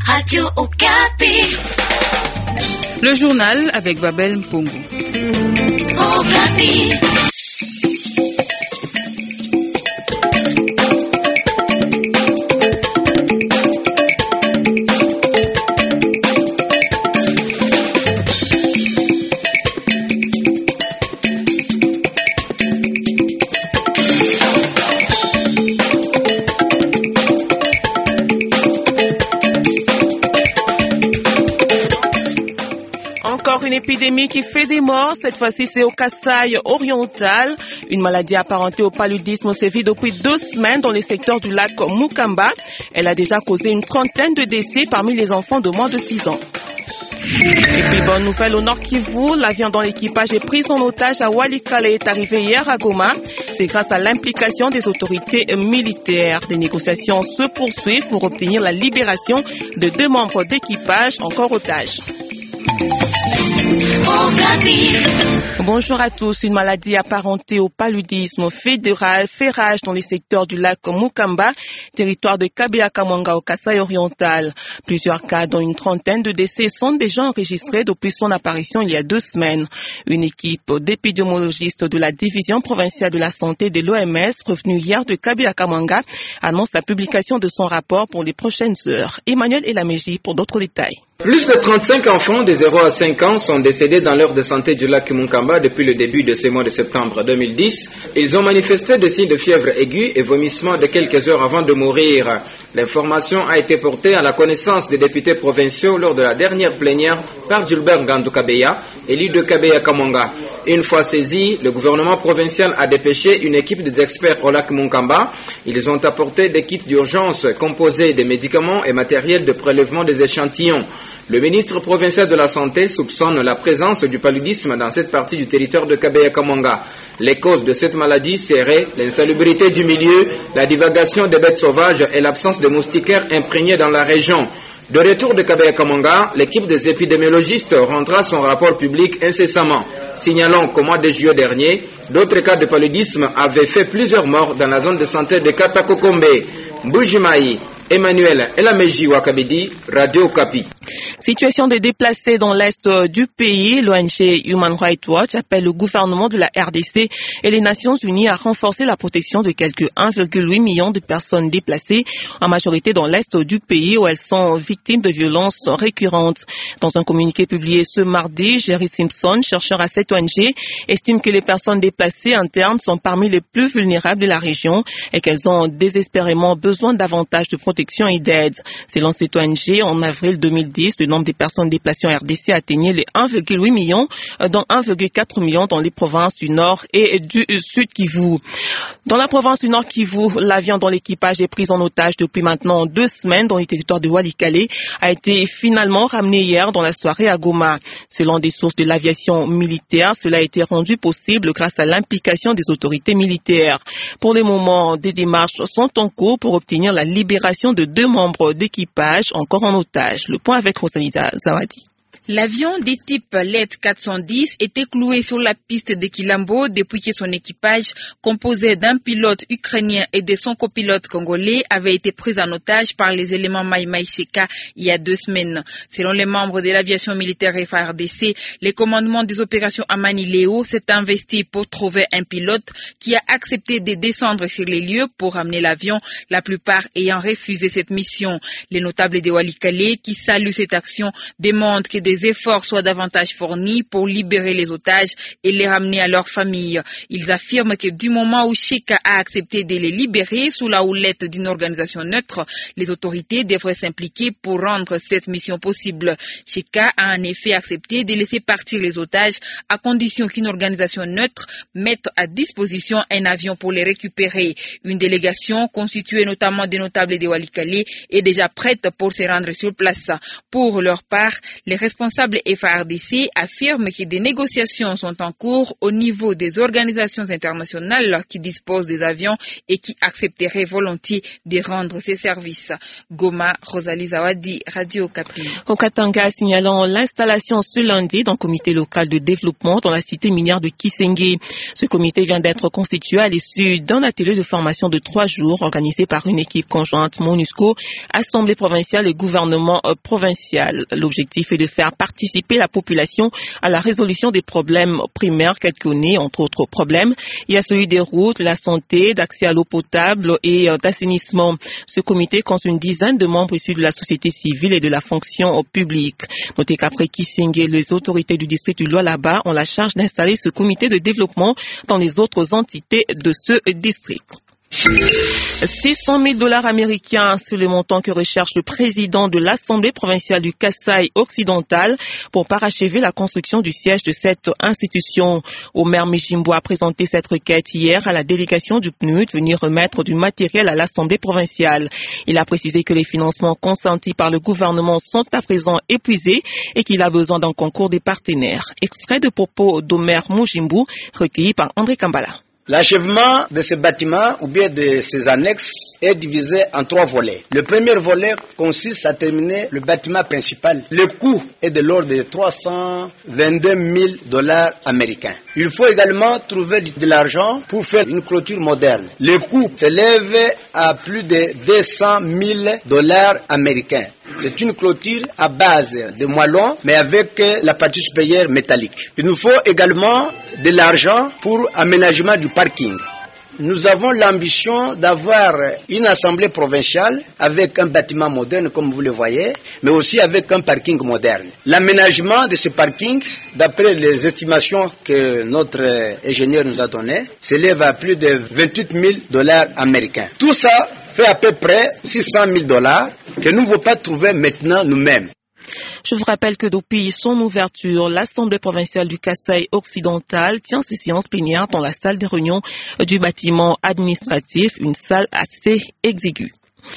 Radio Okapi. Le journal avec Babel Mpongo. Okapi. Encore une épidémie qui fait des morts. Cette fois-ci, c'est au Kasaï oriental. Une maladie apparentée au paludisme sévit depuis 2 semaines dans le secteur du lac Mukamba. Elle a déjà causé une trentaine de décès parmi les enfants de moins de 6 ans. Et puis, bonne nouvelle au Nord Kivu, l'avion dont l'équipage est pris en otage à Walikale est arrivé hier à Goma. C'est grâce à l'implication des autorités militaires. Des négociations se poursuivent pour obtenir la libération de 2 membres d'équipage encore otages. Bonjour à tous. Une maladie apparentée au paludisme fait rage dans les secteurs du lac Mukamba, territoire de Kabea-Kamwanga au Kasaï oriental. Plusieurs cas, dont une trentaine de décès, sont déjà enregistrés depuis son apparition il y a 2 semaines. Une équipe d'épidémiologistes de la division provinciale de la santé de l'OMS, revenue hier de Kabea-Kamwanga, annonce la publication de son rapport pour les prochaines heures. Emmanuel Elameji pour d'autres détails. Plus de 35 enfants de 0 à 5 ans sont décédés dans l'heure de santé du lac Mukamba depuis le début de ce mois de septembre 2010. Ils ont manifesté des signes de fièvre aiguë et vomissements de quelques heures avant de mourir. L'information a été portée à la connaissance des députés provinciaux lors de la dernière plénière par Gilbert Ngandou Kabeya, élu de Kabea-Kamwanga. Une fois saisi, le gouvernement provincial a dépêché une équipe d'experts au lac Mukamba. Ils ont apporté des kits d'urgence composés de médicaments et matériel de prélèvement des échantillons. Le ministre provincial de la Santé soupçonne la présence du paludisme dans cette partie du territoire de Kabea-Kamwanga. Les causes de cette maladie seraient l'insalubrité du milieu, la divagation des bêtes sauvages et l'absence de moustiquaires imprégnés dans la région. De retour de Kabea-Kamwanga, l'équipe des épidémiologistes rendra son rapport public incessamment. Signalons qu'au mois de juillet dernier, d'autres cas de paludisme avaient fait plusieurs morts dans la zone de santé de Katakokombe. Mbujimaï, Emmanuel Elameji Wakabidi, Radio Okapi. Situation des déplacés dans l'est du pays, l'ONG Human Rights Watch appelle le gouvernement de la RDC et les Nations Unies à renforcer la protection de quelques 1,8 million de personnes déplacées, en majorité dans l'est du pays où elles sont victimes de violences récurrentes. Dans un communiqué publié ce mardi, Jerry Simpson, chercheur à cette ONG, estime que les personnes déplacées internes sont parmi les plus vulnérables de la région et qu'elles ont désespérément besoin davantage de protection et d'aide. Selon cette ONG, en avril 2010, le nombre de personnes déplacées en RDC atteignait les 1,8 million, dont 1,4 million dans les provinces du Nord et du Sud Kivu. Dans la province du Nord Kivu, l'avion dont l'équipage est pris en otage depuis maintenant 2 semaines dans les territoires de Walikale a été finalement ramené hier dans la soirée à Goma. Selon des sources de l'aviation militaire, cela a été rendu possible grâce à l'implication des autorités militaires. Pour le moment, des démarches sont en cours pour obtenir la libération de 2 membres d'équipage encore en otage. Le point avec Rosalida Zawadi. L'avion des types LED 410 était cloué sur la piste de Kilambo depuis que son équipage, composé d'un pilote ukrainien et de son copilote congolais, avait été pris en otage par les éléments Maïmaï Sheka il y a 2 semaines. Selon les membres de l'aviation militaire FARDC, les commandements des opérations Amani-Léo s'est investi pour trouver un pilote qui a accepté de descendre sur les lieux pour ramener l'avion, la plupart ayant refusé cette mission. Les notables de Walikale, qui saluent cette action, demandent que des efforts soient davantage fournis pour libérer les otages et les ramener à leur famille. Ils affirment que du moment où Sheka a accepté de les libérer sous la houlette d'une organisation neutre, les autorités devraient s'impliquer pour rendre cette mission possible. Sheka a en effet accepté de laisser partir les otages à condition qu'une organisation neutre mette à disposition un avion pour les récupérer. Une délégation constituée notamment des notables de Walikale est déjà prête pour se rendre sur place. Pour leur part, les responsables responsable FARDC affirme que des négociations sont en cours au niveau des organisations internationales qui disposent des avions et qui accepteraient volontiers de rendre ces services. Goma, Rosalie Zawadi, Radio Okapi. Au Katanga, signalant l'installation ce lundi d'un comité local de développement dans la cité minière de Kisenge. Ce comité vient d'être constitué à l'issue d'un atelier de formation de 3 jours organisé par une équipe conjointe MONUSCO, Assemblée provinciale et gouvernement provincial. L'objectif est de faire participer la population à la résolution des problèmes primaires qu'elle connaît, entre autres problèmes. Il y a celui des routes, la santé, d'accès à l'eau potable et d'assainissement. Ce comité compte une dizaine de membres issus de la société civile et de la fonction publique. Notez qu'après Kisenge, les autorités du district du Lualaba ont la charge d'installer ce comité de développement dans les autres entités de ce district. $600 000 américains, c'est le montant que recherche le président de l'Assemblée provinciale du Kasaï occidental pour parachever la construction du siège de cette institution. Omer Mijimbo a présenté cette requête hier à la délégation du PNUD venir remettre du matériel à l'Assemblée provinciale. Il a précisé que les financements consentis par le gouvernement sont à présent épuisés et qu'il a besoin d'un concours des partenaires. Extrait de propos d'Omer Mijimbo recueilli par André Kambala. L'achèvement de ce bâtiment ou bien de ses annexes est divisé en 3 volets. Le premier volet consiste à terminer le bâtiment principal. Le coût est de l'ordre de $322 000 américains. Il faut également trouver de l'argent pour faire une clôture moderne. Le coût s'élève à plus de $200 000 américains. C'est une clôture à base de moellons, mais avec la partie supérieure métallique. Il nous faut également de l'argent pour aménagement du parking. Nous avons l'ambition d'avoir une assemblée provinciale avec un bâtiment moderne, comme vous le voyez, mais aussi avec un parking moderne. L'aménagement de ce parking, d'après les estimations que notre ingénieur nous a données, s'élève à plus de $28 000 américains. Tout ça fait à peu près $600 000 que nous ne pouvons pas trouver maintenant nous-mêmes. Je vous rappelle que depuis son ouverture, l'Assemblée provinciale du Kasaï occidental tient ses séances plénières dans la salle de réunion du bâtiment administratif, une salle assez exiguë.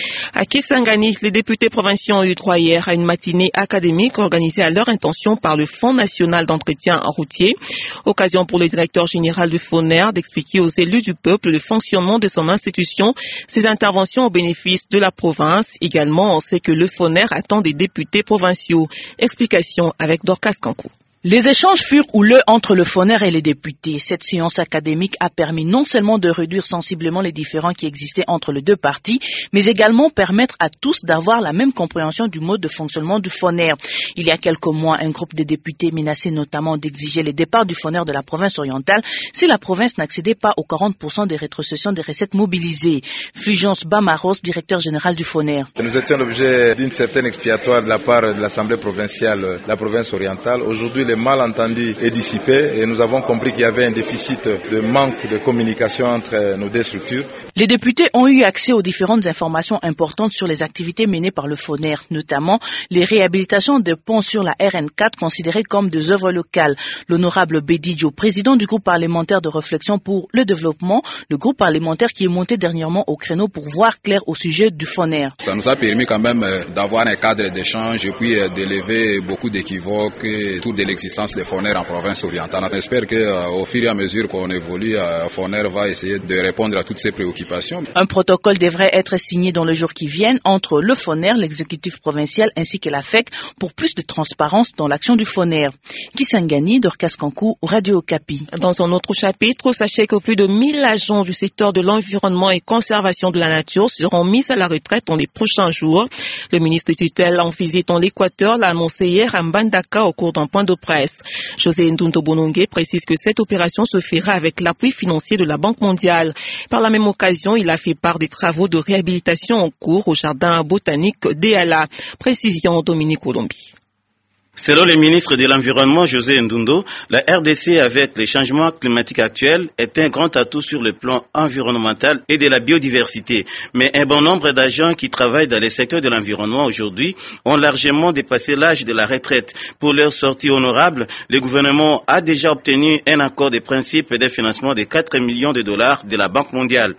À Kisangani, les députés provinciaux ont eu droit hier à une matinée académique organisée à leur intention par le Fonds national d'entretien routier. Occasion pour le directeur général du FONER d'expliquer aux élus du peuple le fonctionnement de son institution, ses interventions au bénéfice de la province. Également, on sait que le FONER attend des députés provinciaux. Explication avec Dorcas Kankou. Les échanges furent houleux entre le FONER et les députés. Cette séance académique a permis non seulement de réduire sensiblement les différends qui existaient entre les deux partis, mais également permettre à tous d'avoir la même compréhension du mode de fonctionnement du FONER. Il y a quelques mois, un groupe de députés menaçait notamment d'exiger le départ du FONER de la province orientale si la province n'accédait pas aux 40% des rétrocessions des recettes mobilisées. Fulgence Bamaros, directeur général du FONER. Nous étions l'objet d'une certaine expiatoire de la part de l'Assemblée provinciale de la province orientale. Aujourd'hui, le malentendu est dissipé et nous avons compris qu'il y avait un déficit de manque de communication entre nos deux structures. Les députés ont eu accès aux différentes informations importantes sur les activités menées par le FONER, notamment les réhabilitations de ponts sur la RN4 considérées comme des œuvres locales. L'honorable Bedidjo, président du groupe parlementaire de réflexion pour le développement, le groupe parlementaire qui est monté dernièrement au créneau pour voir clair au sujet du FONER. Ça nous a permis quand même d'avoir un cadre d'échange et puis d'élever beaucoup d'équivoques autour de l'existence des FONER en province orientale. On espère qu'au fur et à mesure qu'on évolue, FONER va essayer de répondre à toutes ces préoccupations. Un protocole devrait être signé dans les jours qui viennent entre le FONER, l'exécutif provincial ainsi que la FEC pour plus de transparence dans l'action du FONER. Kisangani, Dorcas Kankou, Radio Okapi. Dans un autre chapitre, sachez que plus de 1000 agents du secteur de l'environnement et conservation de la nature seront mis à la retraite dans les prochains jours. Le ministre tutelle en visite en l'Équateur l'a annoncé hier à Mbandaka au cours d'un point de presse. José Ndunto Bonongue précise que cette opération se fera avec l'appui financier de la Banque mondiale. Par la même occasion, il a fait part des travaux de réhabilitation en cours au jardin botanique d'Eala. Précision Dominique Olombi. Selon le ministre de l'Environnement, José Ndundo, la RDC, avec les changements climatiques actuels, est un grand atout sur le plan environnemental et de la biodiversité. Mais un bon nombre d'agents qui travaillent dans les secteurs de l'environnement aujourd'hui ont largement dépassé l'âge de la retraite. Pour leur sortie honorable, le gouvernement a déjà obtenu un accord de principe et de financement de $4 millions de la Banque mondiale.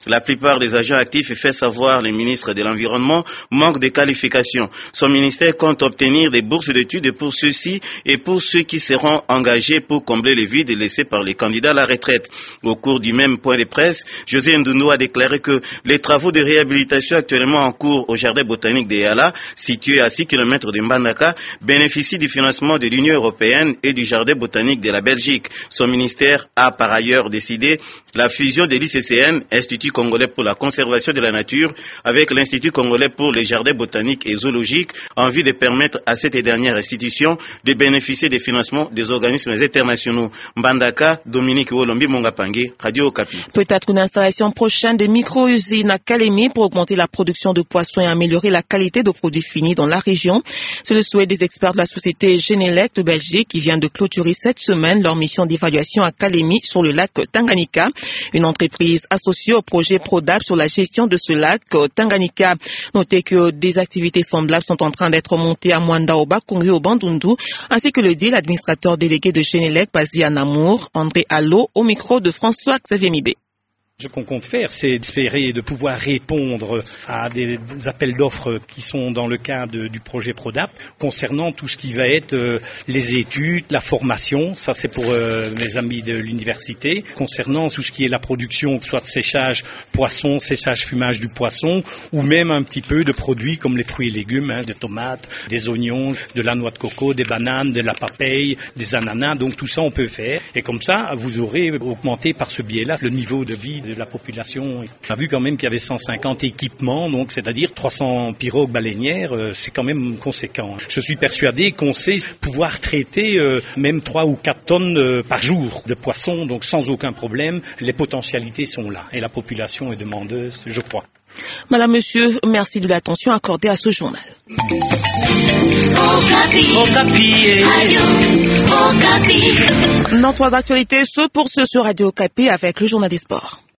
La plupart des agents actifs, fait savoir le ministre de l'Environnement, manquent de qualifications. Son ministère compte obtenir des bourses d'études pour ceux-ci et pour ceux qui seront engagés pour combler les vides laissés par les candidats à la retraite. Au cours du même point de presse, José Ndoundo a déclaré que les travaux de réhabilitation actuellement en cours au jardin botanique de Yala, situé à 6 km de Mbandaka, bénéficient du financement de l'Union européenne et du jardin botanique de la Belgique. Son ministère a par ailleurs décidé la fusion de l'ICCN, Institut congolais pour la conservation de la nature, avec l'Institut congolais pour les jardins botaniques et zoologiques, en vue de permettre à cette dernière institution de bénéficier des financements des organismes internationaux. Mbandaka, Dominique Wolombi Mongapangue, Radio Okapi. Peut-être une installation prochaine des micro-usines à Kalemi pour augmenter la production de poissons et améliorer la qualité de produits finis dans la région. C'est le souhait des experts de la société Genelec de Belgique qui vient de clôturer cette semaine leur mission d'évaluation à Kalemi sur le lac Tanganyika, une entreprise associée au projet Prodap sur la gestion de ce lac Tanganyika. Notez que des activités semblables sont en train d'être montées à Mwandaoba, Congo, au Bandundu, ainsi que le dit l'administrateur délégué de Genelec, basé à Namur, André Allo, au micro de François-Xavier Mibé. Ce qu'on compte faire, c'est d'espérer de pouvoir répondre à des appels d'offres qui sont dans le cadre du projet Prodap concernant tout ce qui va être les études, la formation, ça c'est pour mes amis de l'université, concernant tout ce qui est la production, soit de séchage poisson, séchage fumage du poisson, ou même un petit peu de produits comme les fruits et légumes, des tomates, des oignons, de la noix de coco, des bananes, de la papaye, des ananas, donc tout ça on peut faire. Et comme ça, vous aurez augmenté par ce biais-là le niveau de vie de la population. On a vu quand même qu'il y avait 150 équipements, donc c'est-à-dire 300 pirogues baleinières, c'est quand même conséquent. Je suis persuadé qu'on sait pouvoir traiter même 3 ou 4 tonnes par jour de poissons, donc sans aucun problème. Les potentialités sont là et la population est demandeuse, je crois. Madame, Monsieur, merci de l'attention accordée à ce journal. Notre actualité se poursuit sur Radio Okapi avec le journal des sports.